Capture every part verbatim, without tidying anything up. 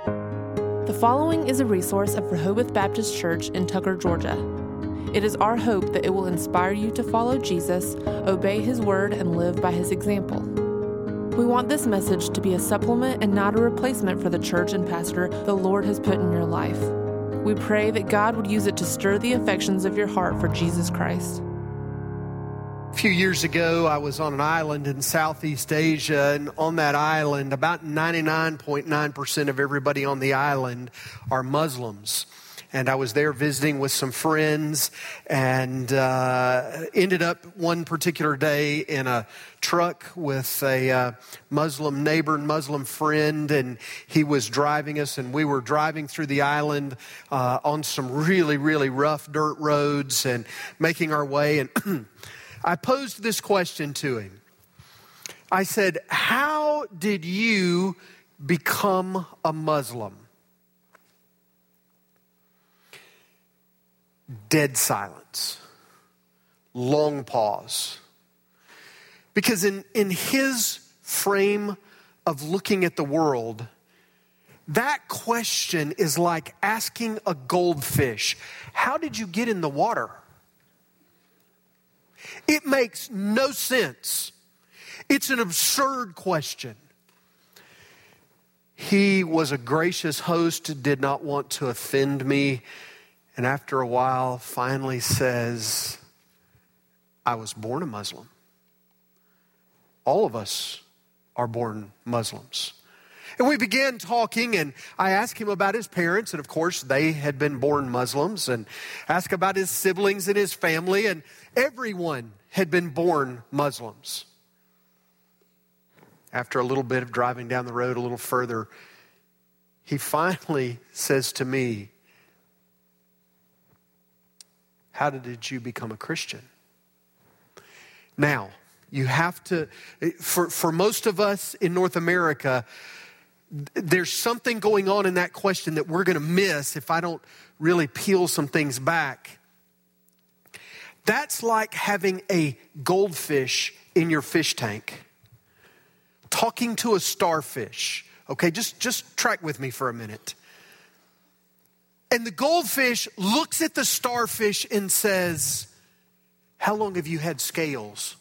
The following is a resource of Rehoboth Baptist Church in Tucker, Georgia. It is our hope that it will inspire you to follow Jesus, obey His word, and live by His example. We want this message to be a supplement and not a replacement for the church and pastor the Lord has put in your life. We pray that God would use it to stir the affections of your heart for Jesus Christ. A few years ago, I was on an island in Southeast Asia, and on that island, about ninety-nine point nine percent of everybody on the island are Muslims. And I was there visiting with some friends, and uh, ended up one particular day in a truck with a uh, Muslim neighbor and Muslim friend, and he was driving us, and we were driving through the island uh, on some really, really rough dirt roads and making our way. And I posed this question to him. I said, "How did you become a Muslim?" Dead silence. Long pause. Because in, in his frame of looking at the world, that question is like asking a goldfish, "How did you get in the water?" It makes no sense. It's an absurd question. He was a gracious host, did not want to offend me, and after a while finally says, "I was born a Muslim." All of us are born Muslims. And we began talking, and I asked him about his parents, and of course they had been born Muslims, and asked about his siblings and his family, and everyone had been born Muslims. After a little bit of driving down the road a little further, he finally says to me, "How did you become a Christian?" Now, you have to, for, for most of us in North America, there's something going on in that question that we're going to miss if I don't really peel some things back. That's like having a goldfish in your fish tank, talking to a starfish. Okay, just, just track with me for a minute. And the goldfish looks at the starfish and says, "How long have you had scales?"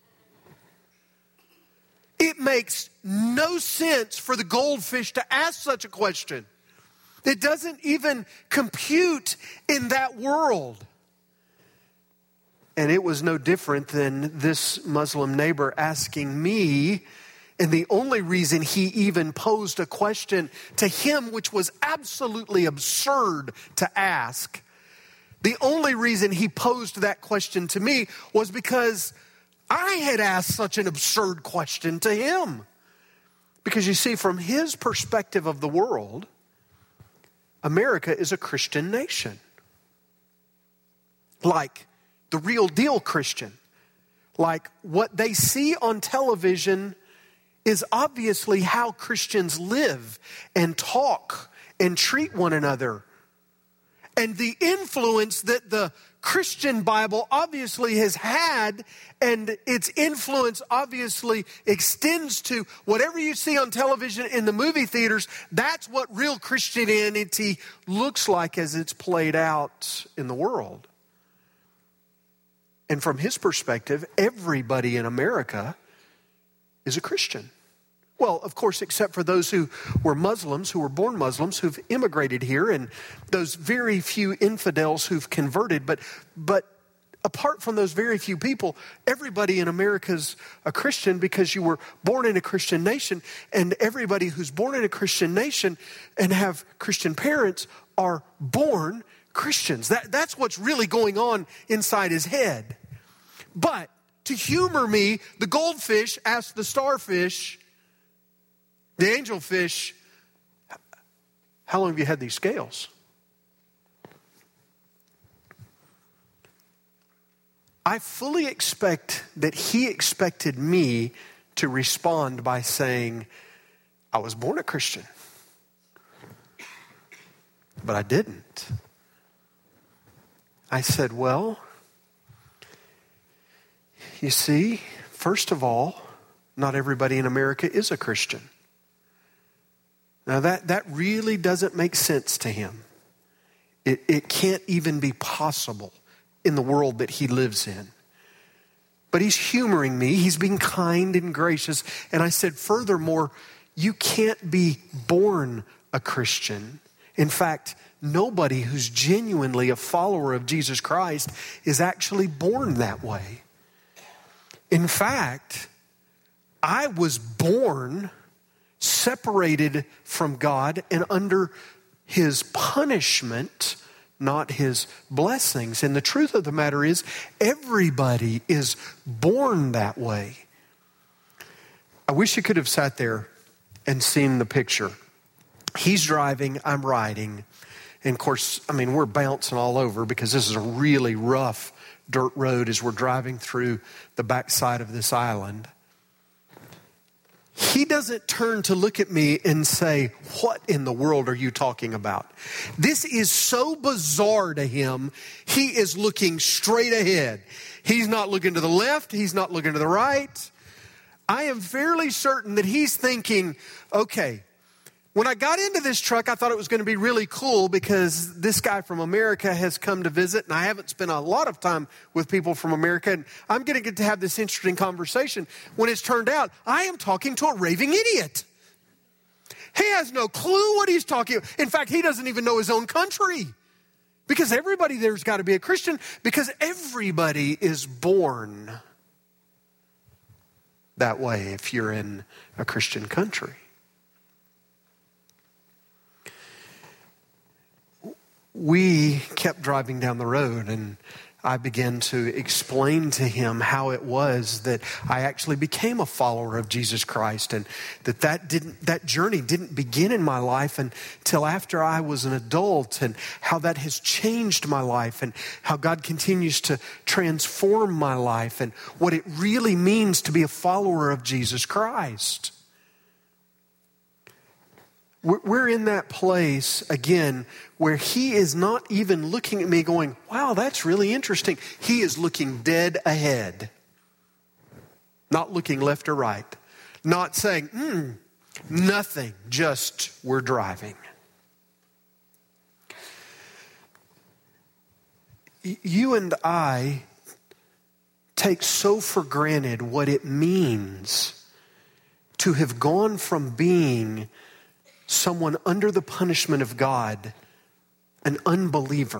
It makes no sense for the goldfish to ask such a question. It doesn't even compute in that world. And it was no different than this Muslim neighbor asking me, and the only reason he even posed a question to him, which was absolutely absurd to ask, the only reason he posed that question to me was because I had asked such an absurd question to him. Because you see, from his perspective of the world, America is a Christian nation. Like the real deal Christian. Like what they see on television is obviously how Christians live and talk and treat one another. And the influence that the Christian Bible obviously has had, and its influence obviously extends to whatever you see on television in the movie theaters. That's what real Christianity looks like as it's played out in the world. And from his perspective, everybody in America is a Christian. Well, of course, except for those who were Muslims, who were born Muslims, who've immigrated here, and those very few infidels who've converted. But, but apart from those very few people, everybody in America's a Christian because you were born in a Christian nation. And everybody who's born in a Christian nation and have Christian parents are born Christians. That, that's what's really going on inside his head. But to humor me, the goldfish asked the starfish, the angelfish, "How long have you had these scales?" I fully expect that he expected me to respond by saying, "I was born a Christian." But I didn't. I said, "Well, you see, first of all, not everybody in America is a Christian. Now that, that really doesn't make sense to him. It, it can't even be possible in the world that he lives in. But he's humoring me. He's being kind and gracious. And I said, furthermore, you can't be born a Christian. In fact, nobody who's genuinely a follower of Jesus Christ is actually born that way. In fact, I was born separated from God and under his punishment, not his blessings. And the truth of the matter is, everybody is born that way. I wish you could have sat there and seen the picture. He's driving, I'm riding. And of course, I mean, we're bouncing all over because this is a really rough dirt road as we're driving through the backside of this island. He doesn't turn to look at me and say, what in the world are you talking about? This is so bizarre to him. He is looking straight ahead. He's not looking to the left. He's not looking to the right. I am fairly certain that he's thinking, okay, when I got into this truck, I thought it was going to be really cool because this guy from America has come to visit, and I haven't spent a lot of time with people from America, and I'm going to get to have this interesting conversation when it's turned out I am talking to a raving idiot. He has no clue what he's talking about. In fact, he doesn't even know his own country because everybody there's got to be a Christian because everybody is born that way if you're in a Christian country. We kept driving down the road, and I began to explain to him how it was that I actually became a follower of Jesus Christ, and that that didn't that journey didn't begin in my life until after I was an adult, and how that has changed my life, and how God continues to transform my life, and what it really means to be a follower of Jesus Christ. We're in that place, again, where he is not even looking at me going, wow, that's really interesting. He is looking dead ahead. Not looking left or right. Not saying, hmm, nothing, just we're driving. You and I take so for granted what it means to have gone from being someone under the punishment of God, an unbeliever,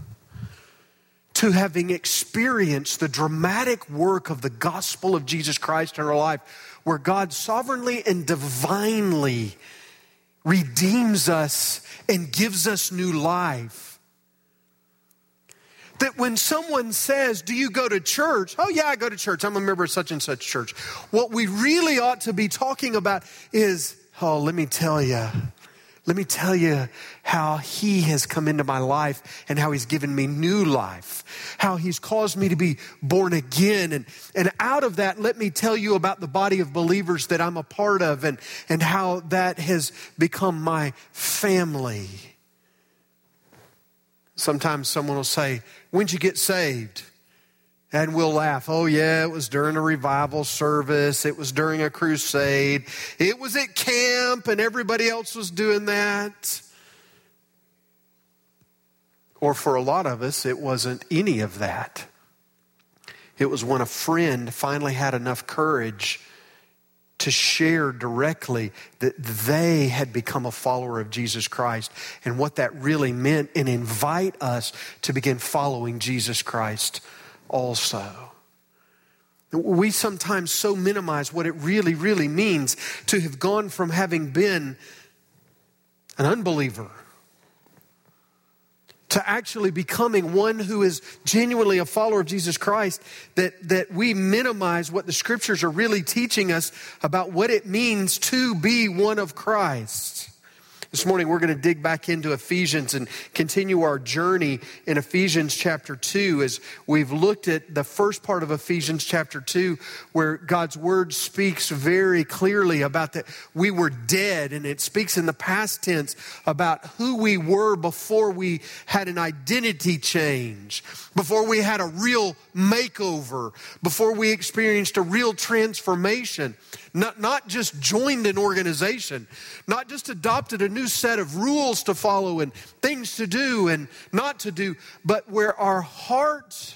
to having experienced the dramatic work of the gospel of Jesus Christ in our life, where God sovereignly and divinely redeems us and gives us new life. That when someone says, do you go to church? Oh yeah, I go to church. I'm a member of such and such church. What we really ought to be talking about is, oh, let me tell you, let me tell you how he has come into my life and how he's given me new life, how he's caused me to be born again. And, and out of that, let me tell you about the body of believers that I'm a part of and, and how that has become my family. Sometimes someone will say, when'd you get saved? And we'll laugh. Oh yeah, it was during a revival service. It was during a crusade. It was at camp and everybody else was doing that. Or for a lot of us, it wasn't any of that. It was when a friend finally had enough courage to share directly that they had become a follower of Jesus Christ and what that really meant, and invite us to begin following Jesus Christ also. We sometimes so minimize what it really, really means to have gone from having been an unbeliever to actually becoming one who is genuinely a follower of Jesus Christ, that, that we minimize what the scriptures are really teaching us about what it means to be one of Christ. This morning we're going to dig back into Ephesians and continue our journey in Ephesians chapter two as we've looked at the first part of Ephesians chapter two where God's word speaks very clearly about that we were dead, and it speaks in the past tense about who we were before we had an identity change, before we had a real makeover, before we experienced a real transformation. Not, not just joined an organization, not just adopted a new set of rules to follow and things to do and not to do, but where our heart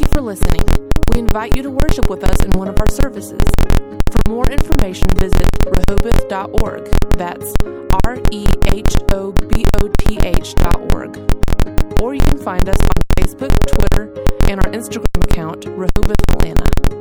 for listening. We invite you to worship with us in one of our services. For more information, visit rehoboth dot org. That's R E H O B O T H dot org. Or you can find us on Facebook, Twitter, and our Instagram account, Rehoboth Atlanta.